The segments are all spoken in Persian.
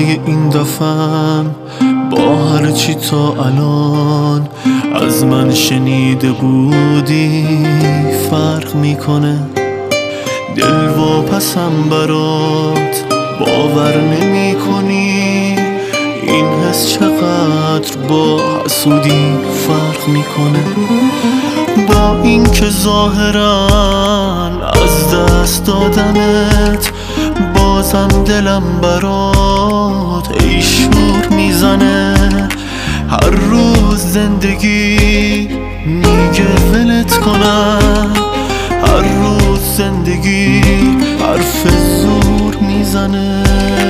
این دفعم با هرچی تا الان از من شنیده بودی فرق میکنه. دل واپسم برات باور نمی کنی، این حس چقدر با حسودی فرق میکنه. با این که ظاهرا از دست دادمت بازم دلم برات ای شور میزنه. هر روز زندگی میگه ولت کنم، هر روز زندگی حرف زور میزنه.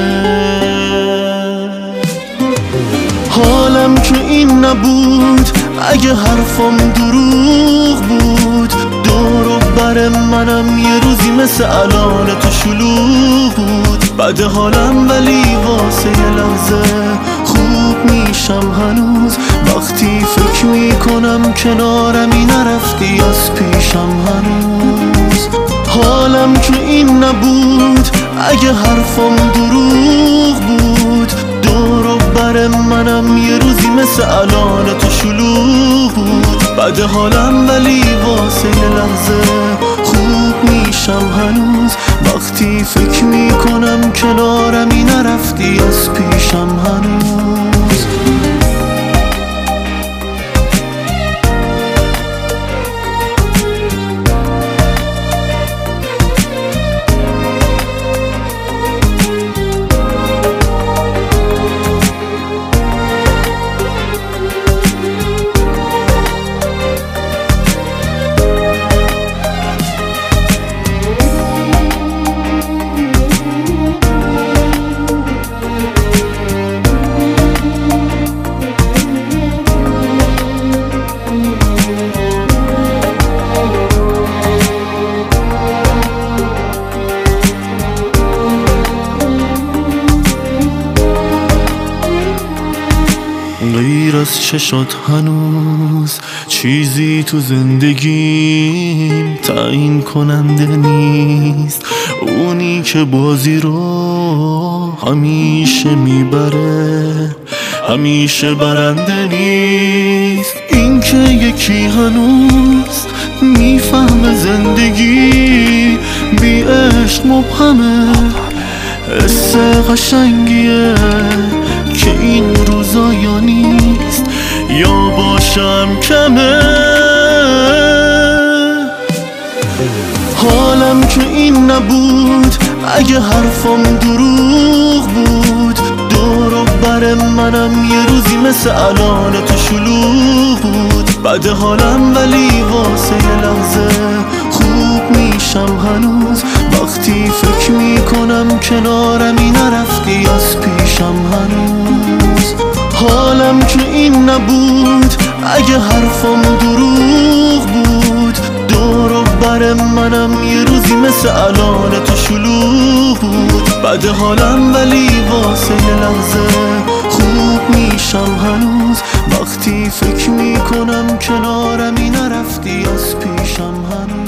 حالم که این نبود اگه حرفم دروغ بود، دور و بر منم یه روزی مثل الان تو شلوغ بود. بد حالم ولی واسه یه لحظه خوب میشم هنوز، وقتی فکر میکنم کنارمی نرفتی از پیشم هنوز. حالم که این نبود اگه حرفم دروغ بود، دور و بر منم یه روزی مثل الان تو شلوغ بود. بد حالم ولی واسه یه لحظه خوب میشم هنوز، وقتی فکر میکنم کنارمی نرفتی از پیشم هنوز. غیر از چشات هنوز چیزی تو زندگیم تعیین کننده نیست. اونی که بازی رو همیشه میبره همیشه برنده نیست. این که یکی هنوز میفهمه زندگی بی عشق مبهمه، حس قشنگیه که این روزا یا نیست یا باشم کمه. حالم که این نبود اگه حرفم دروغ بود، دور و بر منم یه روزی مثل الان تو شلوغ بود. بد حالم ولی واسه یه لحظه خوب میشم هنوز، وقتی فکر میکنم کنارمی نرفتی از پیشم هنوز. حالم که این نبود اگه حرفم دروغ بود، دور و بر منم یه روزی مثل الان تو شلوغ بود. بد حالم ولی واسه یه لحظه خوب میشم هنوز، وقتی فکر میکنم کنارمی نرفتی از پیشم هنوز.